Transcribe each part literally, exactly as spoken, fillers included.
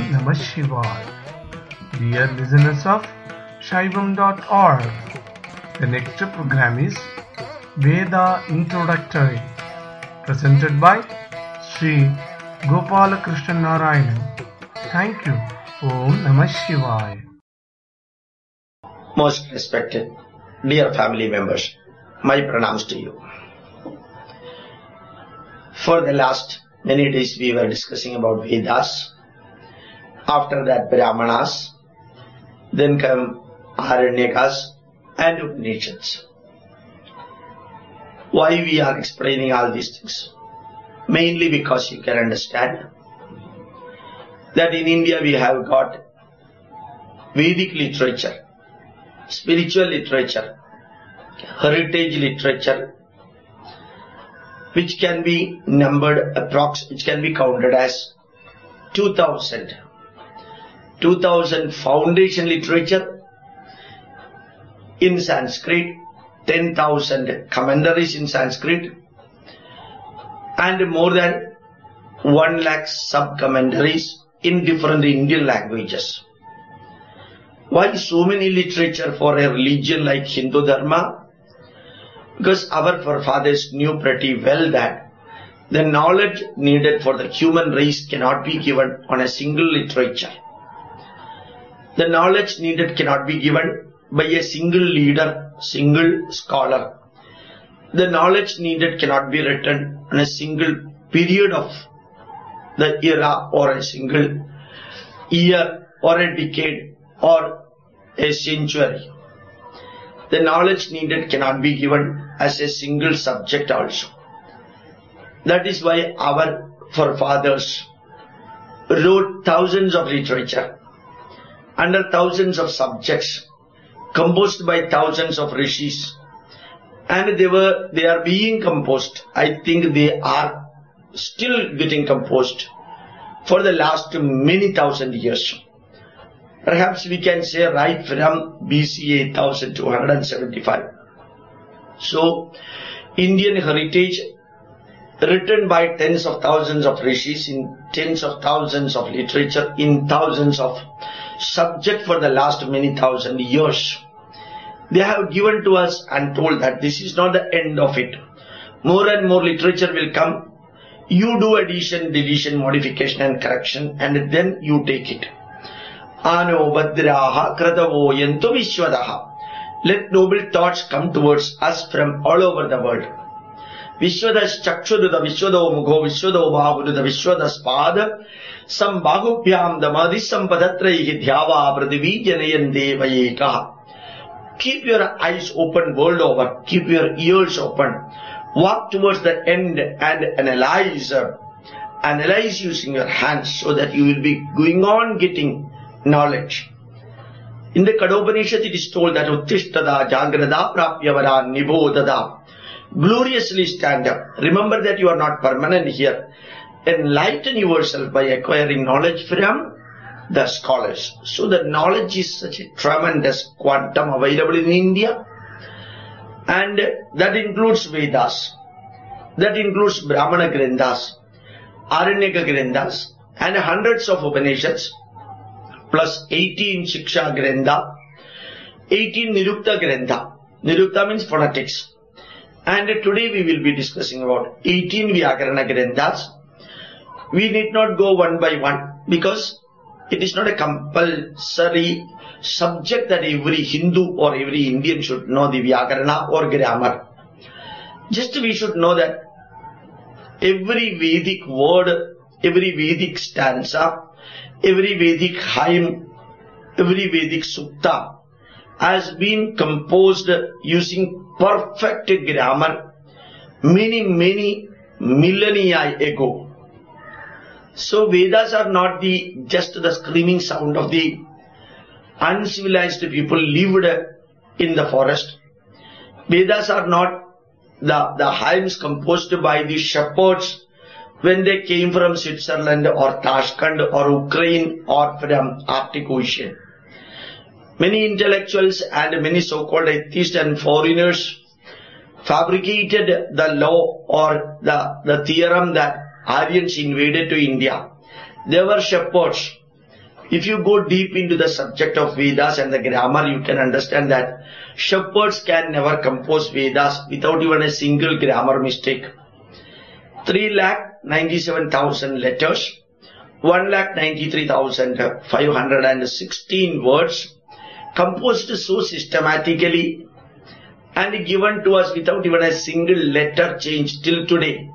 Namah Shivaya. Dear listeners of Shaivam dot org, the next program is Veda Introductory, presented by Sri Gopalakrishnan Narayanan. Thank you. Om Namah Shivaya. Most respected, dear family members, my pranams to you. For the last many days we were discussing about Vedas. After that Brahmanas, then come Aranyakas and Upanishads. Why we are explaining all these things? Mainly because you can understand that in India we have got Vedic literature, spiritual literature, heritage literature, which can be numbered approx, which can be counted as two thousand. two thousand foundation literature in Sanskrit, ten thousand commentaries in Sanskrit, and more than one lakh sub-commentaries in different Indian languages. Why so many literature for a religion like Hindu Dharma? Because our forefathers knew pretty well that the knowledge needed for the human race cannot be given on a single literature. The knowledge needed cannot be given by a single leader, single scholar. The knowledge needed cannot be written on a single period of the era or a single year or a decade or a century. The knowledge needed cannot be given as a single subject also. That is why our forefathers wrote thousands of literature under thousands of subjects, composed by thousands of rishis, and they were they are being composed. I think they are still getting composed for the last many thousand years. Perhaps we can say right from B C eight thousand two hundred seventy-five. So, Indian heritage written by tens of thousands of rishis in tens of thousands of literature in thousands of subject for the last many thousand years. They have given to us and told that this is not the end of it. More and more literature will come. You do addition, deletion, modification and correction, and then you take it. Ano badraha kratavo yantu vishwadaha. Let noble thoughts come towards us from all over the world. Vishwadas chakshududa vishwado mugho vishwado bahududa vishwadas pada sambahubhyam damadi sampadatraihi dhyava pradivi janayan devayekaha. Keep your eyes open world over. Keep your ears open. Walk towards the end and analyze. Analyze using your hands so that you will be going on getting knowledge. In the Kadopanishad it is told that Uttishtada Jagrada Prapyavara Nibodada. Gloriously stand up. Remember that you are not permanent here. Enlighten yourself by acquiring knowledge from the scholars. So the knowledge is such a tremendous quantum available in India. And that includes Vedas. That includes Brahmana Granthas, Aranyaka Granthas, and hundreds of Upanishads, plus eighteen Shiksha Grantha, eighteen Nirukta Grantha. Nirukta means phonetics. And today we will be discussing about eighteen Vyakarana Granthas. We need not go one by one because it is not a compulsory subject that every Hindu or every Indian should know the Vyakarana or grammar. Just we should know that every Vedic word, every Vedic stanza, every Vedic hymn, every Vedic sukta has been composed using perfect grammar many, many millennia ago. So Vedas are not the just the screaming sound of the uncivilized people lived in the forest. Vedas are not the, the hymns composed by the shepherds when they came from Switzerland or Tashkent or Ukraine or from Arctic Ocean. Many intellectuals and many so-called atheists and foreigners fabricated the law or the, the theorem that Aryans invaded to India. They were shepherds. If you go deep into the subject of Vedas and the grammar, you can understand that shepherds can never compose Vedas without even a single grammar mistake. three lakh ninety-seven thousand letters, one lakh ninety-three thousand five hundred sixteen words, composed so systematically and given to us without even a single letter change till today.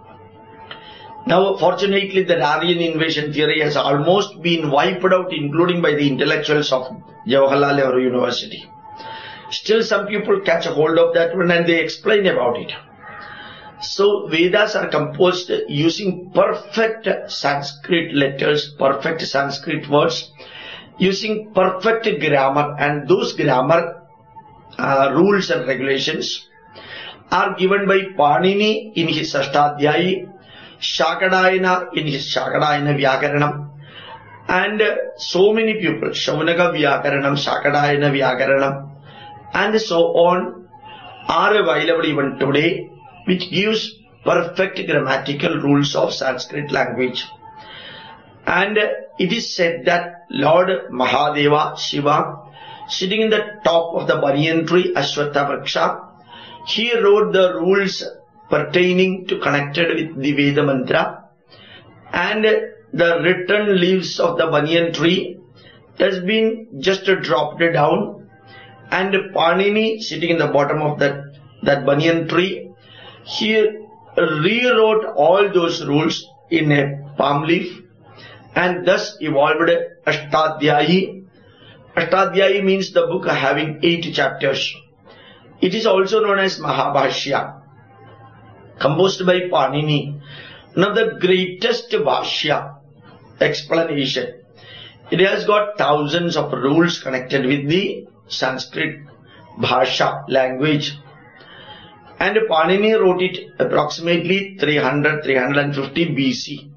Now, fortunately, the Aryan invasion theory has almost been wiped out, including by the intellectuals of Jawaharlal Nehru University. Still, some people catch a hold of that one and they explain about it. So, Vedas are composed using perfect Sanskrit letters, perfect Sanskrit words, using perfect grammar, and those grammar uh, rules and regulations are given by Panini in his Ashtadhyayi, Shakadayana in his Shakadayana Vyakaranam, and so many people, Shaunaka Vyakaranam, Shakadayana Vyakaranam, and so on, are available even today, which gives perfect grammatical rules of Sanskrit language. And it is said that Lord Mahadeva, Shiva, sitting in the top of the banyan tree, Ashwatha Vriksha, he wrote the rules pertaining to connected with the Veda mantra, and the written leaves of the banyan tree has been just dropped down, and Panini, sitting in the bottom of that, that banyan tree, he rewrote all those rules in a palm leaf, and thus evolved Ashtadhyayi. Ashtadhyayi means the book having eight chapters. It is also known as Mahabhashya, composed by Panini, one of the greatest Bhashya explanation. It has got thousands of rules connected with the Sanskrit Bhasha language. And Panini wrote it approximately three hundred to three fifty B C.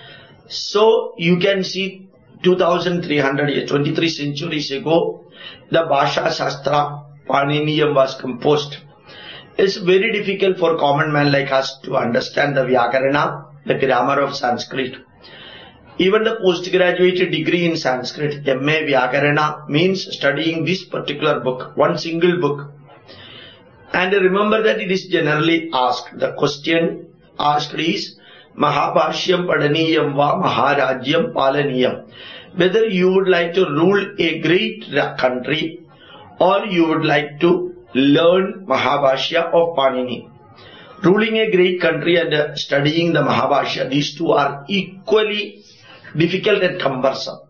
So you can see two thousand three hundred years, twenty-three centuries ago, the Bhasha Shastra Paniniyam was composed. It's very difficult for common man like us to understand the Vyakarana, the grammar of Sanskrit. Even the postgraduate degree in Sanskrit, M A Vyakarana, means studying this particular book, one single book. And remember that it is generally asked, the question asked is, Mahabhashyam Padaniyam Va Maharajyam Palaniyam. Whether you would like to rule a great country or you would like to learn Mahabhashya of Panini. Ruling a great country and studying the Mahabhashya, these two are equally difficult and cumbersome.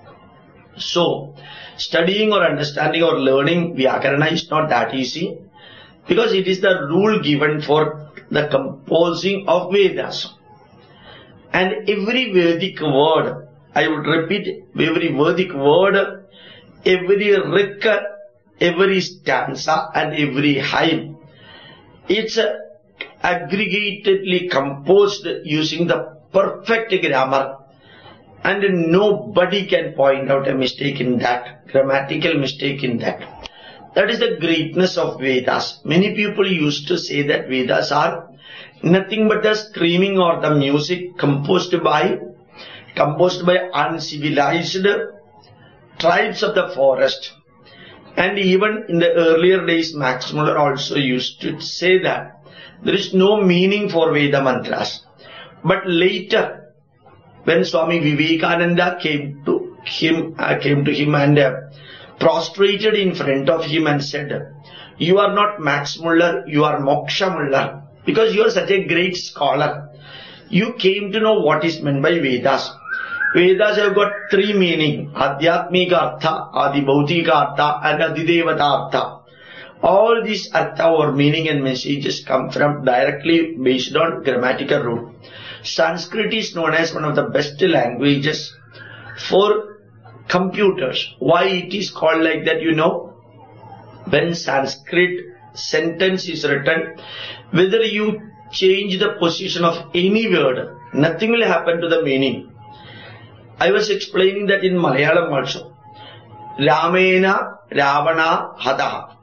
So, studying or understanding or learning Vyakarana is not that easy, because it is the rule given for the composing of Vedas. And every Vedic word, I would repeat, every Vedic word, every rik, every stanza and every hymn, it's aggregatedly composed using the perfect grammar, and nobody can point out a mistake in that, grammatical mistake in that. That is the greatness of Vedas. Many people used to say that Vedas are nothing but the screaming or the music composed by composed by uncivilized tribes of the forest. And even in the earlier days, Max Muller also used to say that there is no meaning for Veda mantras. But later, when Swami Vivekananda came to him, uh, came to him and uh, prostrated in front of him and said, "You are not Max Muller, you are Moksha Muller, because you are such a great scholar. You came to know what is meant by Vedas." Vedas have got three meaning: Adhyatmika Artha, Adibhautika Artha and Adidevata Artha. All these Artha or meaning and messages come from directly based on grammatical rule. Sanskrit is known as one of the best languages for computers. Why it is called like that, you know? When Sanskrit sentence is written, whether you change the position of any word, nothing will happen to the meaning. I was explaining that in Malayalam also. Ramena Ravana Hadaha.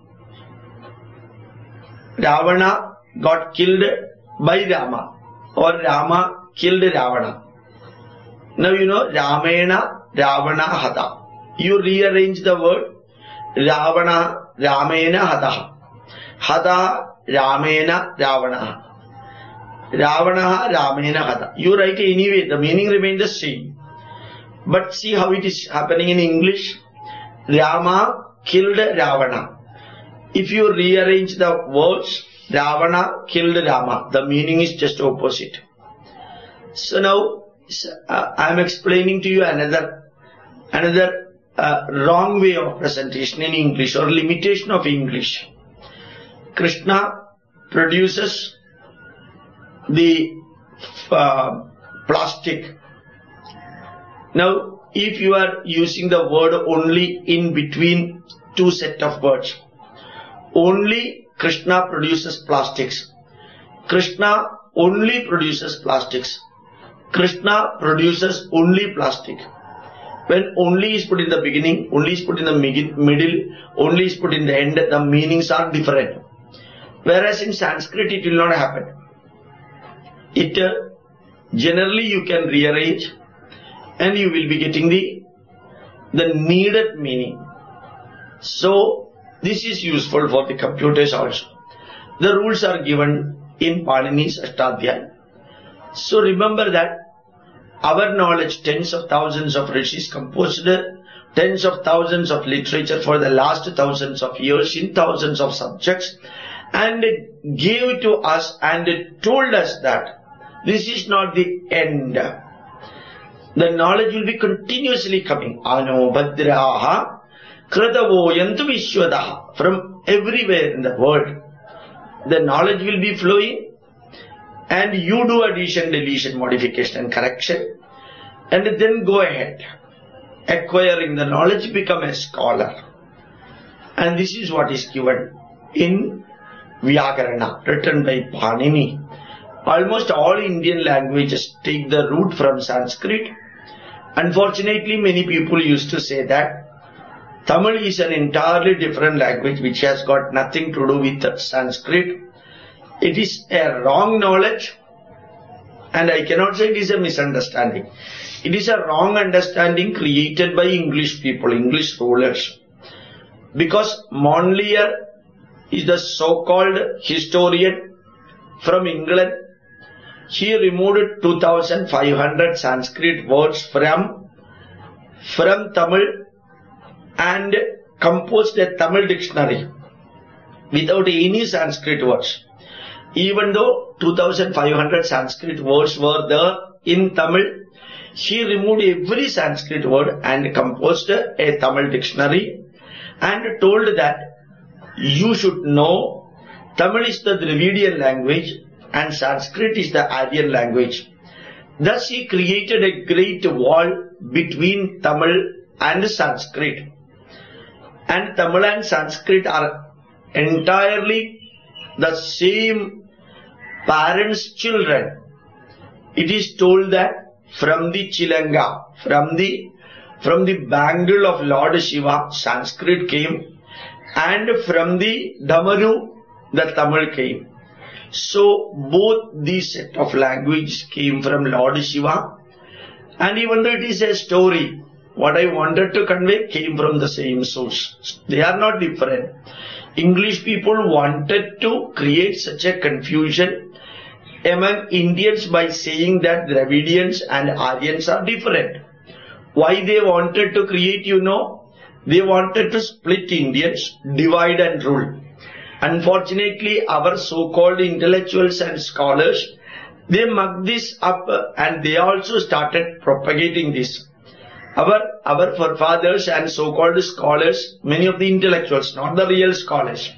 Ravana got killed by Rama, or Rama killed Ravana. Now you know Ramena, Ravana, Hata. You rearrange the word Ravana, Ramena, Hata. Hata, Ramena, Ravana. Ravana, Ramena, Hata. You write anyway, the meaning remains the same. But see how it is happening in English. Rama killed Ravana. If you rearrange the words, Ravana killed Rama. The meaning is just opposite. So now uh, I am explaining to you another another uh, wrong way of presentation in English or limitation of English. Krishna produces the uh, plastic. Now, if you are using the word only in between two set of words, only Krishna produces plastics. Krishna only produces plastics. Krishna produces only plastic. When only is put in the beginning, only is put in the middle, only is put in the end, the meanings are different. Whereas in Sanskrit it will not happen. It uh, generally you can rearrange and you will be getting the, the needed meaning. So this is useful for the computers also. The rules are given in Panini's Ashtadhyaya. So remember that our knowledge, tens of thousands of rishis composed tens of thousands of literature for the last thousands of years in thousands of subjects and gave to us and told us that this is not the end. The knowledge will be continuously coming. Ano Bhadraha Kratavo Yantu Vishwadaha. From everywhere in the world, the knowledge will be flowing and you do addition, deletion, modification and correction and then go ahead. Acquiring the knowledge, become a scholar. And this is what is given in Vyakarana, written by Panini. Almost all Indian languages take the root from Sanskrit. Unfortunately, many people used to say that Tamil is an entirely different language which has got nothing to do with Sanskrit. It is a wrong knowledge, and I cannot say it is a misunderstanding. It is a wrong understanding created by English people, English rulers. Because Monlier is the so-called historian from England. He removed two thousand five hundred Sanskrit words from, from Tamil and composed a Tamil dictionary without any Sanskrit words. Even though two thousand five hundred Sanskrit words were there in Tamil, he removed every Sanskrit word and composed a Tamil dictionary and told that you should know Tamil is the Dravidian language and Sanskrit is the Aryan language. Thus he created a great wall between Tamil and Sanskrit. And Tamil and Sanskrit are entirely the same parents' children. It is told that from the Chilanga, from the, from the bangle of Lord Shiva, Sanskrit came, and from the Damaru, the Tamil came. So both these set of languages came from Lord Shiva, and even though it is a story, what I wanted to convey came from the same source. They are not different. English people wanted to create such a confusion among Indians by saying that Dravidians and Aryans are different. Why they wanted to create, you know? They wanted to split Indians, divide and rule. Unfortunately, our so-called intellectuals and scholars, they mucked this up and they also started propagating this. Our, our forefathers and so-called scholars, many of the intellectuals, not the real scholars,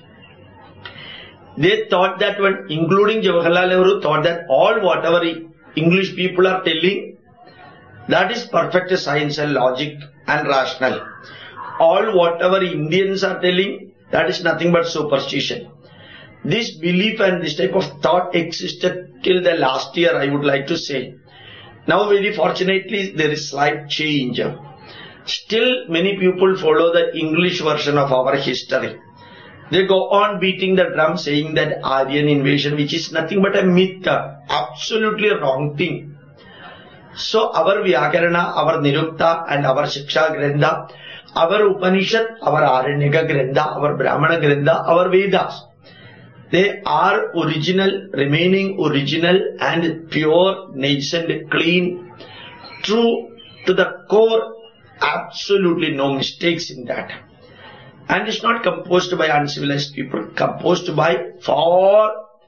they thought that when, including Jawaharlal Nehru, thought that all whatever English people are telling, that is perfect science and logic and rational. All whatever Indians are telling, that is nothing but superstition. This belief and this type of thought existed till the last year, I would like to say. Now very fortunately there is slight change. Still many people follow the English version of our history. They go on beating the drum saying that Aryan invasion, which is nothing but a myth, absolutely wrong thing. So our Vyakarana, our Nirukta and our Shiksha Grantha, our Upanishad, our Aranyaka Grantha, our Brahmana Grantha, our Vedas, they are original, remaining original and pure, nascent, clean, true to the core, absolutely no mistakes in that. And it's not composed by uncivilized people, composed by far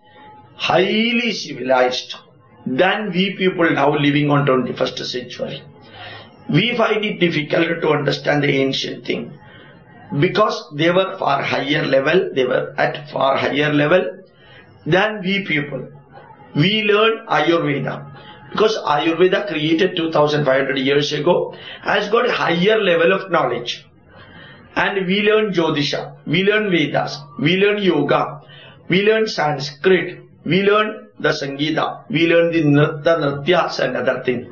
highly civilized than we people now living on twenty-first century. We find it difficult to understand the ancient thing because they were far higher level, they were at far higher level than we people. We learn Ayurveda because Ayurveda created two thousand five hundred years ago has got a higher level of knowledge. And we learn Jyotisha, we learn Vedas, we learn Yoga, we learn Sanskrit, we learn the Sangeeta, we learn the Nritta, Nrityas and other things.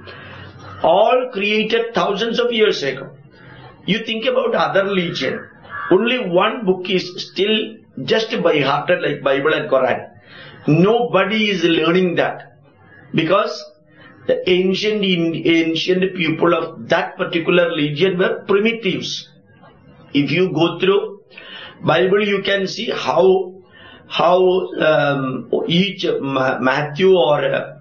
All created thousands of years ago. You think about other religion, only one book is still just by hearted like Bible and Quran. Nobody is learning that because the ancient, ancient people of that particular religion were primitives. If you go through Bible, you can see how how um, each Matthew or uh,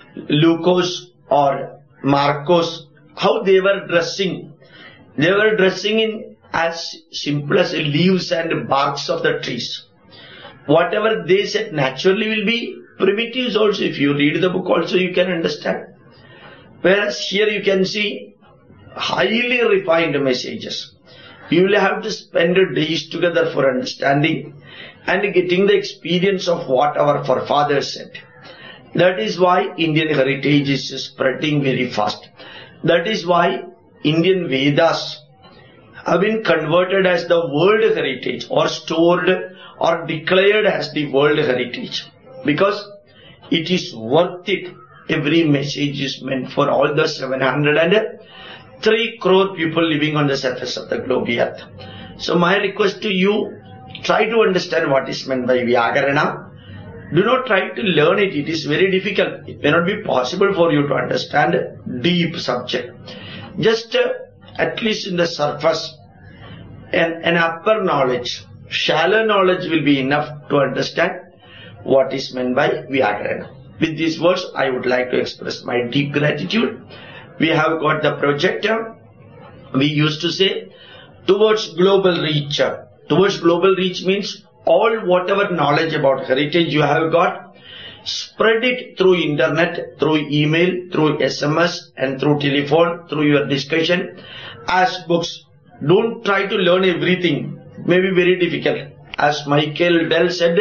Lucas or Marcos, how they were dressing. They were dressing in as simple as leaves and barks of the trees. Whatever they said naturally will be primitives also. If you read the book also you can understand. Whereas here you can see highly refined messages. You will have to spend days together for understanding and getting the experience of what our forefathers said. That is why Indian heritage is spreading very fast. That is why Indian Vedas have been converted as the world heritage or stored or declared as the world heritage. Because it is worth it. Every message is meant for all the seven hundred three crore people living on the surface of the globe earth. So my request to you, try to understand what is meant by Vyakarana. Do not try to learn it. It is very difficult. It may not be possible for you to understand deep subject. Just uh, at least in the surface, an, an upper knowledge, shallow knowledge will be enough to understand what is meant by Vyakarana. With these words, I would like to express my deep gratitude. We have got the projector. We used to say towards global reach. Towards global reach means all whatever knowledge about heritage you have got, spread it through internet, through email, through S M S and through telephone, through your discussion, as books. Don't try to learn everything. It may be very difficult. As Michael Dell said,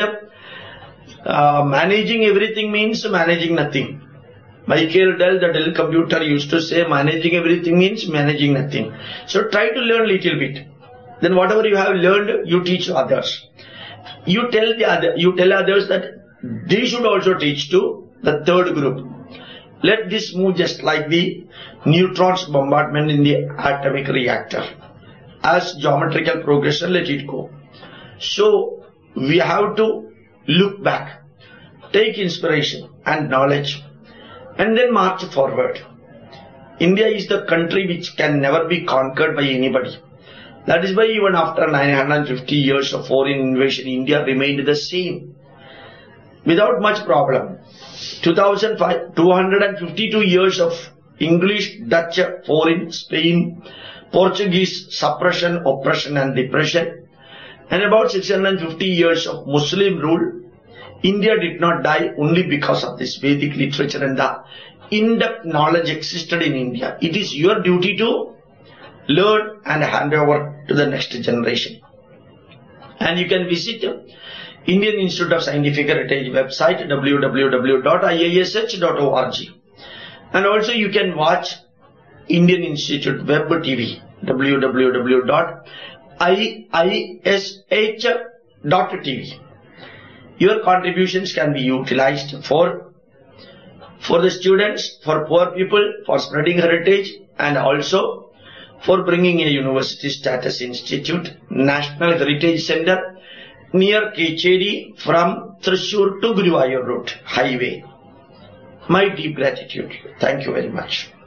uh, managing everything means managing nothing. Michael Dell, the Dell computer, used to say managing everything means managing nothing. So try to learn little bit. Then whatever you have learned, you teach others. You tell the other, you tell others that they should also teach to the third group. Let this move just like the neutrons bombardment in the atomic reactor. As geometrical progression, let it go. So we have to look back, take inspiration and knowledge, and then march forward. India is the country which can never be conquered by anybody. That is why even after nine hundred fifty years of foreign invasion, India remained the same, without much problem. two thousand five, two hundred fifty-two years of English, Dutch, foreign, Spain, Portuguese suppression, oppression and depression, and about six hundred fifty years of Muslim rule. India did not die only because of this Vedic literature and the in-depth knowledge existed in India. It is your duty to learn and hand over to the next generation. And you can visit Indian Institute of Scientific Heritage website w w w dot i i s h dot org. And also you can watch Indian Institute Web T V w w w dot i i s h dot t v. Your contributions can be utilized for, for the students, for poor people, for spreading heritage, and also for bringing a university status institute, National Heritage Center near Kecheri from Thrissur to Guruvayur Road Highway. My deep gratitude. Thank you very much.